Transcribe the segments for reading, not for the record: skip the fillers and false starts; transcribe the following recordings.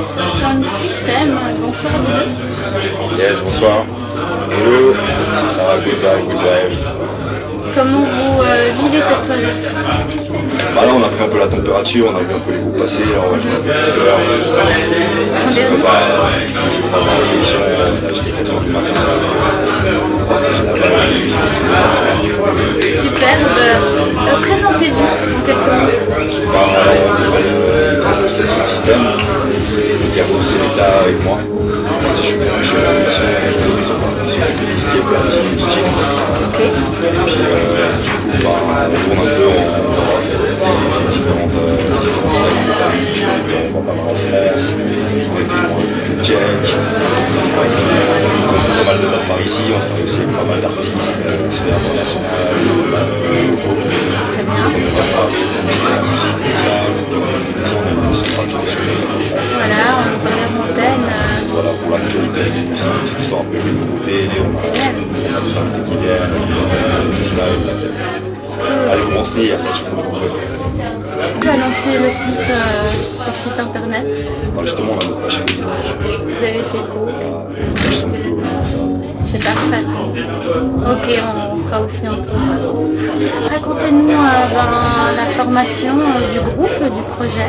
Sound System. Bonsoir à vous deux. Yes, bonsoir. Hello, ça va, good vibe. Comment vous vivez cette soirée? Bah là on a pris un peu la température, on a vu un peu les groupes passer, on va jouer un peu tout à l'heure. On se prépare dans la sélection, là jusqu'à 4h du matin. On va partager la vibe, la musique et tout. Superbe. Présentez-vous en quelques mots. Bah alors on s'appelle le Sound System, donc il y a Bruce Selecta avec moi. Moi je suis à la mission, ils s'occupent de tout ce qui est platine, DJ. Ok. Et puis du coup bah, on tourne un peu en Europe, différentes salles en Italie, puis on va pas mal en France, on a des gens en Tchèque, on fait pas mal de dates par ici, on travaille aussi avec pas mal d'artistes, sur l'international, locaux. Très bien. On est vraiment aussi à la musique, tout ça, on a une émission radio sur les France. Voilà, on est dans la montagne. Voilà pour l'actualité avec les musiques, ce qui sort un peu des nouveautés, on a des invités qui viennent, avec des interviews, des freestyles. Allez commencer, après tu peux me retrouver. On va lancer le site internet. Bah, justement on a notre page Facebook, Vous avez fait quoi? page SoundCloud, tout ça. C'est parfait. Ok, on fera aussi un tour. Racontez-nous la formation du groupe, du projet.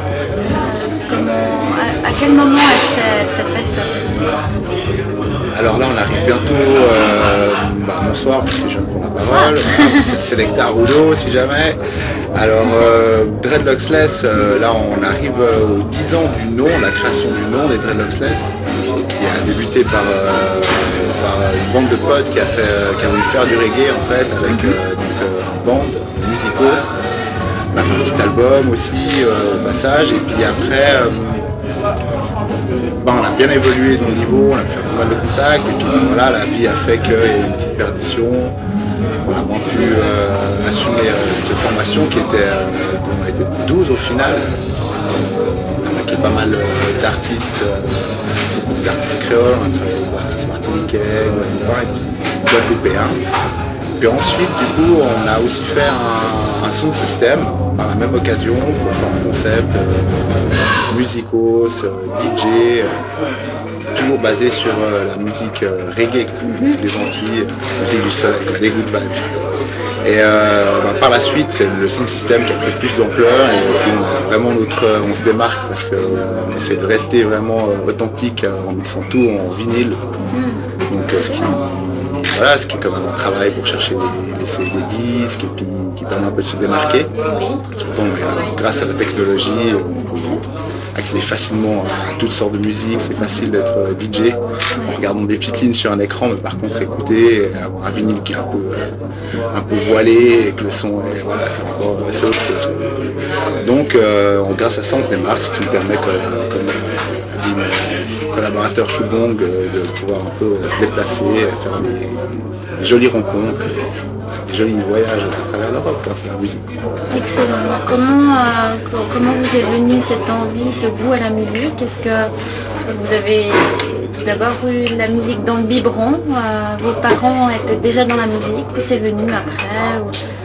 À quel moment elle s'est faite? Alors là, on arrive bientôt, bonsoir, parce que je prends la parole, c'est Selecta Rudo, si jamais. Alors, Dreadlocksless, là, on arrive aux 10 ans du nom, la création du nom des Dreadlocksless, qui a débuté par une bande de potes qui a voulu faire du reggae, en fait, avec un band, Musicos. On a fait un petit album aussi, au passage, et puis après... on a bien évolué dans le niveau, on a pu faire pas mal de contacts et puis voilà, la vie a fait qu'il y a eu une petite perdition. On a moins pu assumer cette formation qui était, on a été 12 au final. On a acquis pas mal d'artistes créoles, d'artistes martiniquais, guadeloupéens. Puis ensuite, du coup, on a aussi fait un sound system par la même occasion pour faire un concept musicos, DJ, toujours basé sur la musique reggae des Antilles, musique du soleil, les good vibes. Et par la suite, c'est le sound system qui a pris plus d'ampleur et puis on se démarque parce qu'on essaie de rester vraiment authentique en mixant tout en vinyle. Donc ce qui est quand même un travail pour chercher des disques et puis qui permet un peu de se démarquer. Surtout grâce à la technologie, on peut accéder facilement à toutes sortes de musique, c'est facile d'être DJ en regardant des petites lignes sur un écran, mais par contre écouter, avoir un vinyle qui est un peu voilé et que le son c'est autre chose. Donc grâce à ça on se démarque, ce qui nous permet comme dit mon collaborateur Choubong de pouvoir un peu se déplacer, faire des jolies rencontres, des jolis voyages à travers l'Europe, c'est la musique. Excellent. Comment vous est venue cette envie, ce goût à la musique? Est-ce que vous avez tout d'abord eu la musique dans le biberon? Vos parents étaient déjà dans la musique ou c'est venu après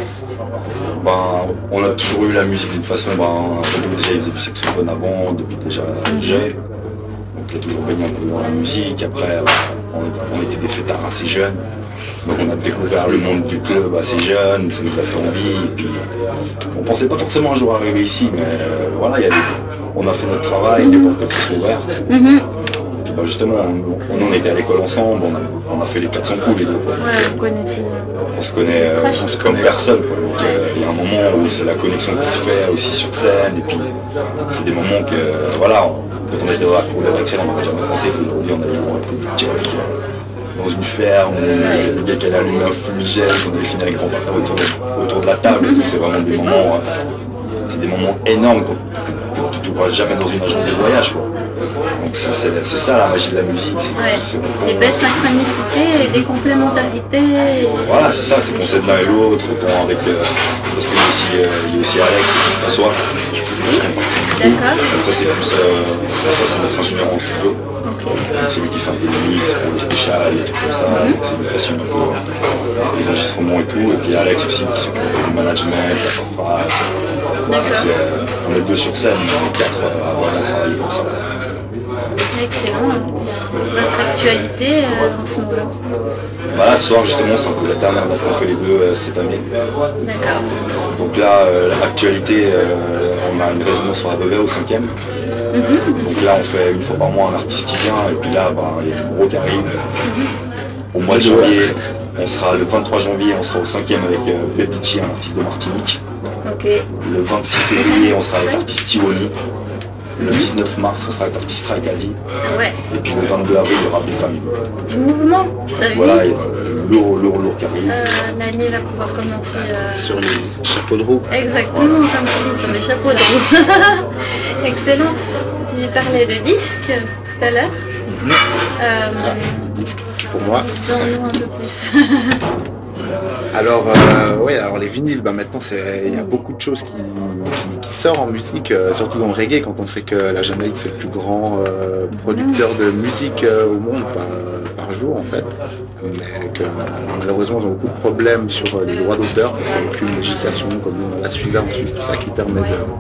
On a toujours eu la musique d'une façon, déjà il faisait du saxophone avant, depuis déjà jeune. Donc il a toujours baigné un peu dans la musique. Après, on était des fêtards assez jeunes. Donc on a découvert le monde du club assez jeune, ça nous a fait envie. Et puis, on pensait pas forcément un jour arriver ici, mais voilà, on a fait notre travail, les portes se sont ouvertes. Et puis, justement, on était à l'école ensemble, on a fait les 400 coups les deux. vous connaissez. On se connaît comme personne. Donc il y a un moment où c'est la connexion qui se fait aussi sur scène. Et puis c'est des moments que, voilà, quand on était dans la cour de récré, on n'aurait jamais pensé qu'aujourd'hui on allait voir un truc dans une ferme, où des gars qui allaient allumer un fumigène, qu'on avait fini avec grand-papa autour de la table. C'est vraiment des moments, c'est des moments énormes que tu ne trouveras jamais dans une agence de voyage, quoi. Donc c'est ça la magie de la musique. Des belles synchronicités et des complémentarités. Voilà, c'est ça, c'est qu'on s'aide l'un et l'autre, autant avec. Parce qu'il y a aussi Alex et François. Oui, d'accord. Ça c'est plus. François c'est notre ingénieur en studio. C'est lui qui fait un peu de mix pour les spéciales, des trucs comme ça. C'est une passion un peu les enregistrements et tout. Et puis Alex aussi qui s'occupe du management, la paperasse. On est deux sur scène, on est quatre à avoir travaillé comme ça. excellent. Votre actualité en ce moment? Bah là, ce soir, justement, c'est un peu la dernière date qu'on fait les deux cette année. D'accord. Donc là, l'actualité, on a une résidence sur la Vevey au 5e. Donc là, on fait une fois par mois un artiste qui vient, et puis là, il y a le gros qui arrive. Au mois de janvier, on sera le 23 janvier, on sera au 5e avec Bebici, un artiste de Martinique. Okay. Le 26 février, on sera avec l'artiste Tiwoni. Le 19 mars, on sera avec l'artiste Raikadi. Ouais. Et puis le 22 avril, il y aura Big Family. Du mouvement, ça veut voilà, il y a du lourd qui arrive. L'année va pouvoir commencer sur les chapeaux de roue. Exactement, comme tu dis, sur les chapeaux de roue. Excellent. Tu parlais de disques tout à l'heure. Disque, c'est pour moi. Dis-en-nous un peu plus. Alors, alors les vinyles, maintenant il y a beaucoup de choses qui sortent en musique, surtout dans le reggae, quand on sait que la Jamaïque c'est le plus grand producteur de musique au monde par jour en fait, mais que malheureusement ils ont beaucoup de problèmes sur les droits d'auteur parce qu'il n'y a aucune législation comme la Suisse en Suisse, tout ça qui permet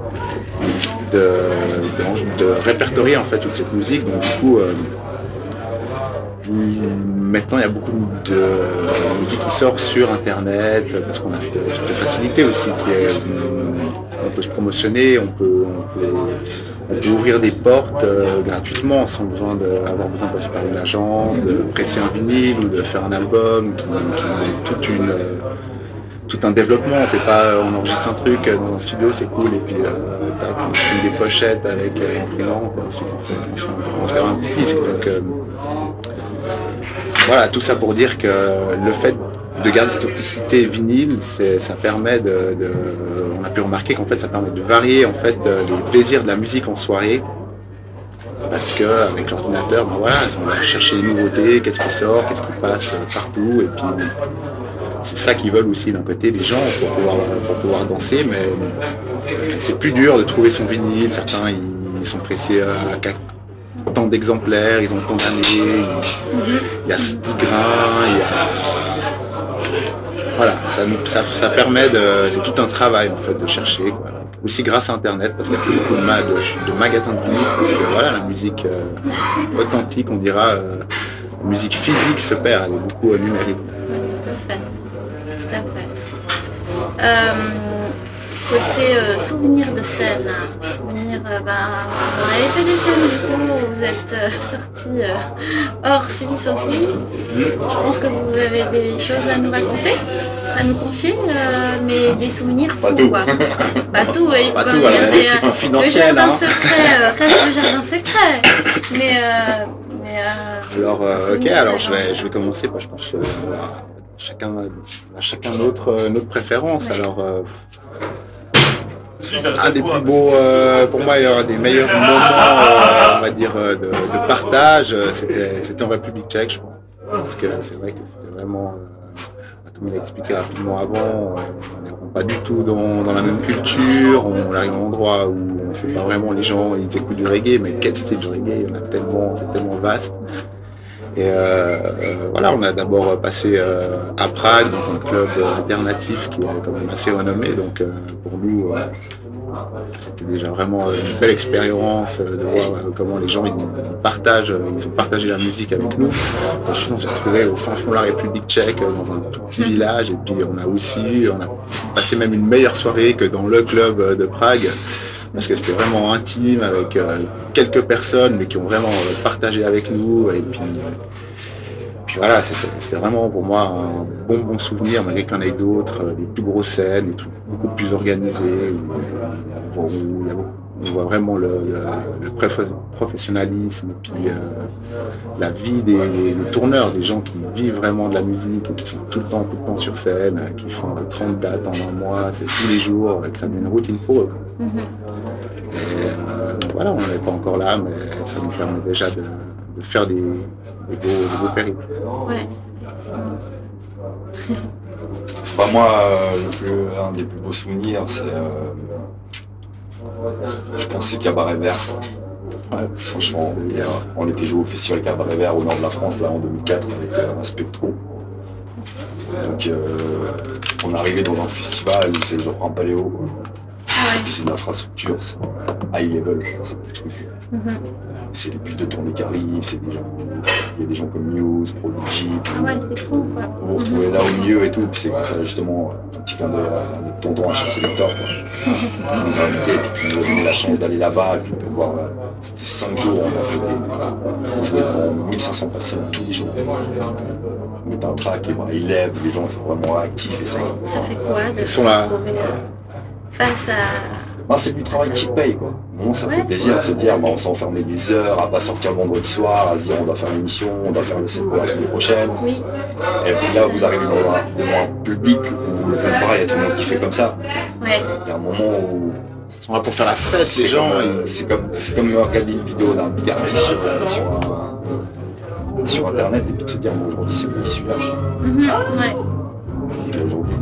de répertorier en fait toute cette musique. Donc du coup maintenant il y a beaucoup de musique qui sort sur internet parce qu'on a cette facilité aussi qui est on peut se promotionner, on peut ouvrir des portes gratuitement sans besoin d'avoir besoin de passer par une agence, de presser un vinyle ou de faire un album qui tout un développement. C'est pas on enregistre un truc dans un studio, c'est cool et puis on fait des pochettes avec l'imprimant, on se fait un petit disque. Donc voilà, tout ça pour dire que le fait de garder cette opticité vinyle, ça permet on a pu remarquer qu'en fait ça permet de varier en fait les plaisirs de la musique en soirée. Parce que avec l'ordinateur, on va chercher les nouveautés, qu'est-ce qui sort, qu'est-ce qui passe partout, et puis c'est ça qu'ils veulent aussi d'un côté les gens pour pouvoir danser, mais c'est plus dur de trouver son vinyle. Certains ils sont pressés à tant d'exemplaires, ils ont tant d'années, il y a ce petit grain, voilà, ça permet c'est tout un travail en fait de chercher, quoi. Aussi grâce à internet parce qu'il y a beaucoup de magasins de vinyle, parce que voilà, la musique authentique, on dira, la musique physique se perd, elle est beaucoup numérique. Tout à fait. Côté souvenir de scène, vous en avez fait des scènes du coup où vous êtes sortis hors Suisse aussi. Je pense que vous avez des choses à nous raconter, à nous confier, mais des souvenirs fous, quoi. Pas tout, il faut pas quand tout, même garder le jardin secret, reste le jardin secret. Mais alors, ok, alors je vais commencer, je pense chacun notre préférence. Ouais. Alors un des plus beaux, pour moi, il y aura des meilleurs moments, on va dire, de partage, c'était en République tchèque, je crois. Parce que c'est vrai que c'était vraiment, comme on a expliqué rapidement avant, on n'est pas du tout dans la même culture, on arrive à un endroit où on ne sait pas vraiment les gens, ils écoutent du reggae, mais quel style de reggae, il y en a tellement, c'est tellement vaste. Et voilà, on a d'abord passé à Prague dans un club alternatif qui est quand même assez renommé, donc pour nous c'était déjà vraiment une belle expérience de voir comment les gens ils ont partagé la musique avec nous. Ensuite on s'est retrouvé au fin fond de la République tchèque dans un tout petit village, et puis on a passé même une meilleure soirée que dans le club de Prague, parce que c'était vraiment intime avec quelques personnes mais qui ont vraiment partagé avec nous, et puis voilà, c'était vraiment pour moi un bon souvenir, malgré qu'il y en ait d'autres, des plus grosses scènes, des trucs beaucoup plus organisés, où on voit vraiment le professionnalisme, et puis la vie des tourneurs, des gens qui vivent vraiment de la musique, et qui sont tout le temps sur scène, qui font 30 dates en un mois, c'est tous les jours, que ça devient une routine pour eux. Et voilà, on n'est pas encore là, mais ça nous permet déjà de faire des beaux périples. Ouais. Moi, un des plus beaux souvenirs, c'est je pense c'est Cabaret Vert. Ouais, franchement, on était joué au festival Cabaret Vert au nord de la France là en 2004 avec un Spectro. Donc on est arrivé dans un festival où c'est genre un paléo, quoi. Et puis c'est une infrastructure, c'est high level, c'est le truc C'est les bus de tournée qui arrivent, il y a des gens comme Muse, Prodigy. Vous retrouvez là au milieu et tout, puis c'est comme ça justement un petit clin d'œil à notre tonton à Sélecteur qui nous a invités et puis qui nous a donné la chance d'aller là-bas et puis de pouvoir. C'était 5 jours, on jouait devant 1500 personnes tous les jours. On met un track, les bras ils lèvent, les gens sont vraiment actifs et ça. Ça fait quoi de se retrouver face à... c'est du travail qui paye quoi. Bon, ça fait plaisir de se dire on s'est enfermé des heures à pas sortir le vendredi soir, à se dire on doit faire l'émission, on doit faire le set pour la semaine prochaine. Oui. Et puis là vous arrivez devant un public où vous levez le bras, il y a tout le monde qui fait comme ça. Ouais. Il y a un moment où ils sont là pour faire la fête, les gens. C'est comme regarder une vidéo d'un big artiste sur internet et puis de se dire aujourd'hui c'est moi qui suis là. Ouais. Et aujourd'hui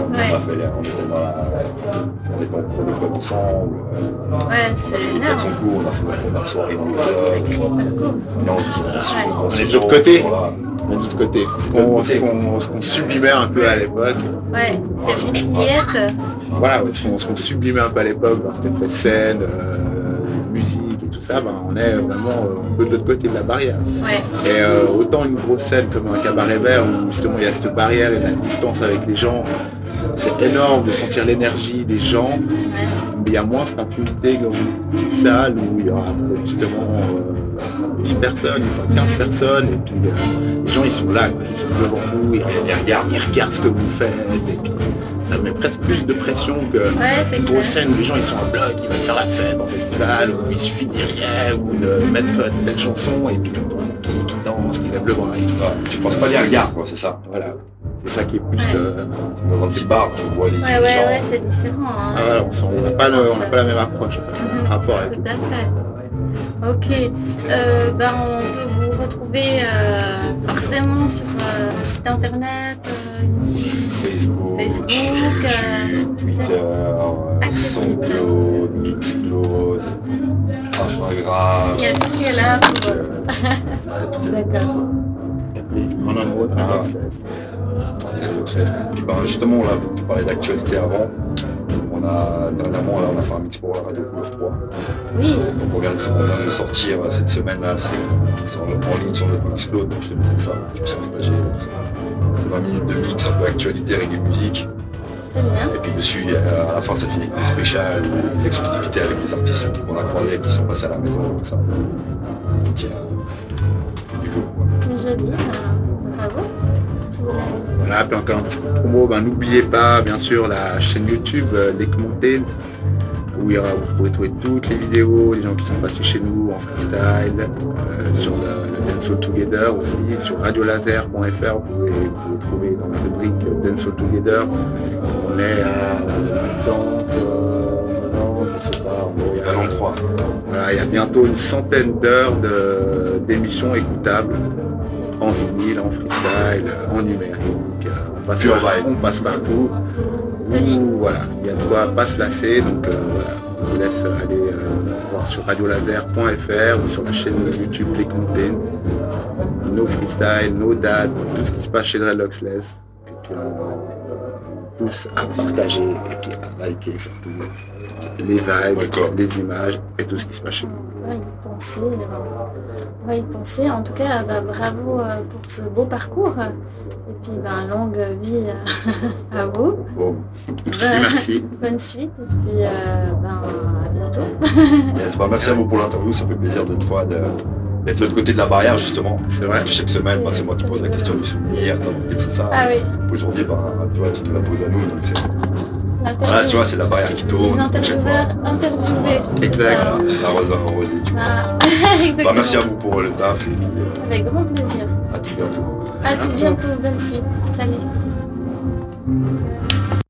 on était en cours d'école ensemble. Ouais, on a fait les 400 cours, on a fait la première soirée dans le club. On est de l'autre côté. On est de l'autre côté. Ce qu'on sublimait un peu à l'époque. Ouais, c'est vous qui êtes. Voilà, ce qu'on sublimait un peu à l'époque, c'était fait scène, musique et tout ça, on est vraiment un peu de l'autre côté de la barrière. Ouais. Et autant une grosse scène comme un cabaret vert où justement il y a cette barrière et la distance avec les gens, c'est énorme de sentir l'énergie des gens, mais il y a moins cette intimité que dans une petite salle où il y aura justement 10 personnes, une fois 15 personnes, et puis les gens ils sont là, ils sont devant vous, ils regardent ce que vous faites, et puis ça met presque plus de pression que une grosse scène où les gens ils sont en bloc, ils veulent faire la fête en festival, où il suffit de dire rien, ou de mettre telle chanson, et puis tout le monde qui danse, qui lève le bras et tout. Tu penses pas les regards quoi, c'est ça. Voilà. C'est ça qui est plus dans un petit bar, tu vois les gens. Ouais, c'est différent. Hein. Ah voilà, on n'a pas la même approche, en fait, rapport avec. Tout à fait. Ok. On peut vous retrouver forcément sur un site internet, Facebook, YouTube, Twitter, SoundCloud, Mixcloud, Instagram. Il y a tout qui est là pour... D'accord. En un mot, puis justement, là, tu parlais d'actualité avant. Dernièrement, on a fait un mix pour la radio Couleur 3. Oui. Donc on vient de sortir cette semaine-là, c'est en ligne sur notre Mixcloud, donc je te mettrai ça, tu peux se partager. C'est 20 minutes de mix, un peu actualité, reggae musique. Très bien. Et puis dessus, à la fin, ça finit avec des spéciales ou des exclusivités avec des artistes qu'on a croisés, qui sont passés à la maison et tout ça. Donc il y a du coup. Joli, bravo. Voilà, puis encore un petit coup de promo, n'oubliez pas bien sûr la chaîne YouTube Lake Mountains, où vous pouvez trouver toutes les vidéos, les gens qui sont passés chez nous en freestyle, sur la Dancehall Together aussi, sur radiolaser.fr, vous pouvez trouver dans la rubrique Dancehall Together. On est à 43. Voilà, il y a bientôt une centaine d'heures d'émissions écoutables en vinyle, en freestyle, en numérique, on passe partout. Voilà, il y a de quoi pas se lasser, donc voilà, je vous laisse aller voir sur radiolaser.fr ou sur la chaîne YouTube Les Mountains, nos freestyles, nos dates, tout ce qui se passe chez Dreadlocksless, et puis on pousse à partager et puis à liker surtout les vibes, les images et tout ce qui se passe chez nous. On va y penser. En tout cas, bravo pour ce beau parcours. Et puis, longue vie à vous. Bon. Merci. Bonne suite. Et puis, à bientôt. Yes, merci à vous pour l'interview. Ça fait plaisir d'être de l'autre côté de la barrière, justement. C'est vrai. Parce que chaque semaine, c'est moi qui pose la question du souvenir. C'est ça. Ah oui. Aujourd'hui, tu nous la poses à nous. Donc c'est... Voilà, tu vois, c'est la barrière qui tourne. Les intervieweurs interviewés. Exact. La rose va arroser, tu vois. Merci à vous pour le taf. Et puis, avec grand plaisir. À tout bientôt. À tout bientôt. Bonne suite. Salut.